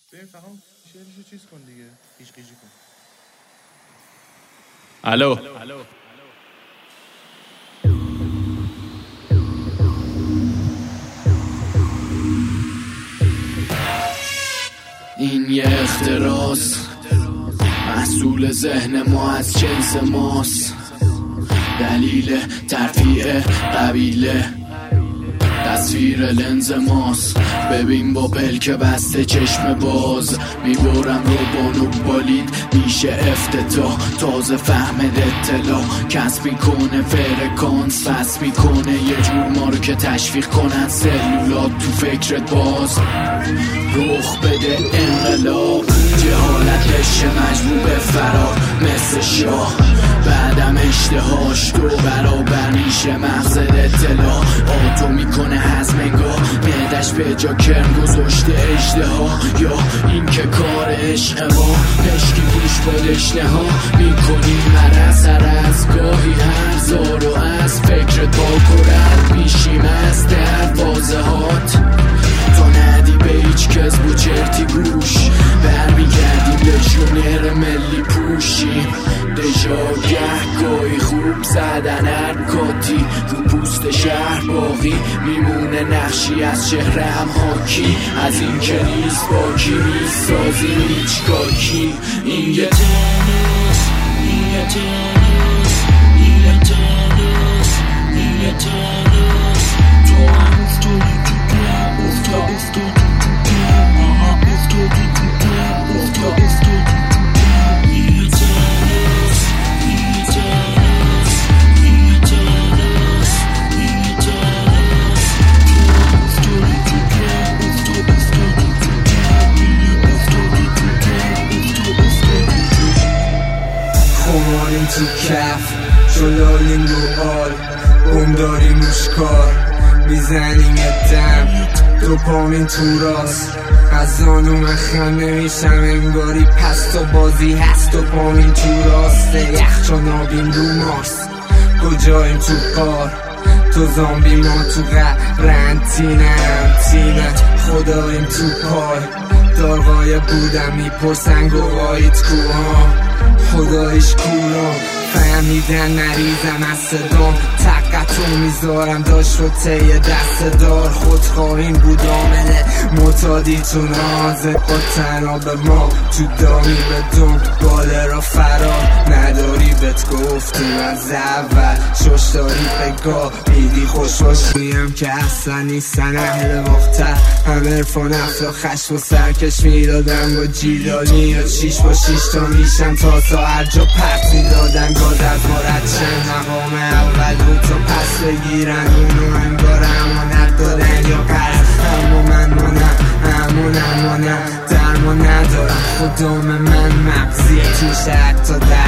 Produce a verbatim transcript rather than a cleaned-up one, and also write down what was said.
ببین فقط شعرشو چیز کن دیگه، قیش قیشی کن. الو این یه اختراس، محصول ذهن ما از جنس ماست. دلیل ترفیع قبیله تصویر لنز ماست. ببین با پلک بسته چشم باز میبرم رو بانو بالید میشه افتتاح. تازه فهمد اطلاع کسب میکنه فرکانس، فست میکنه یه جور ما رو که تشویق کنن سلولات تو فکرت باز. رخ بده انقلاب، جهالت بشه مجبور به فرار مثل شاه. بعدم اشتهاش دو برابر میشه مغز اطلاع. آتو میکنه هضم انگار معدش به جا کرم گذاشته اژدها. یا این که کار عشق ما پشکی گوش با دشنه ها میکنیم مرز هر از گاهی هر زار و از فکرت با کرد میشیم از دروازه هات. تا ندی به هیچ کس و چرتی گوش برمیگردیم لژیونر ملی پوشیم. دژاگه گاهی خوب زدن حرکاتی رو پوست شهر باقی میمونه نقشی از چهرم حاکی. از این که نیست باکی میسازیم هیچ گاکی. این یه تنس، این یه تنس، این یه تنس، این یه تنس. تو هم افتادی تو دم، افتا افتادی تو دم، آها افتادی تو دم، افتا افتادی تو دم. این یه تنس، این یه تنس، این یه تنس، این یه تنس. تو هم افتادی تو دم، افتا افتادی تو دم، این یه افتادی تو دم، افتا افتادی تو دم. خماریم تو کف جلالیم رو آل بوم داریم روشکار میزنیم یه دم دوپامین تو راست. از زانو من خم نمیشم انگاری پس تو بازی هست. دوپامین تو راسته یخچا نابیم رو مارس. کجاییم تو قار تو زامبی ما تو قرنطینم. تیمت خداییم تو پای دارقای بودم میپرسن گواییت کوها خدایش کولا. فهمیدن نریزم از صدام تقتو میذارم داشت رو تیه دست دار. خود خواهیم بود آمله معتادی تو نازه با تناب ما تو دامی به دم باله را فرار نداری بهت گفتیم از اول. شش داری بگاه میدی خوش باشیم که اصلا نیستن اهل وقتر. هم عرفان افلا خشم و سرکش میدادن با جیلانی یا چیش با شیش تا میشن تا تا هر جا پرت میدادن. گاد از مارد چند مقام اول بود تا پس بگیرن اونو انگار امانت دادن یا قرض. اما من مانم همونم مانم درمان ندارم خدام من مغزیه توش حتی در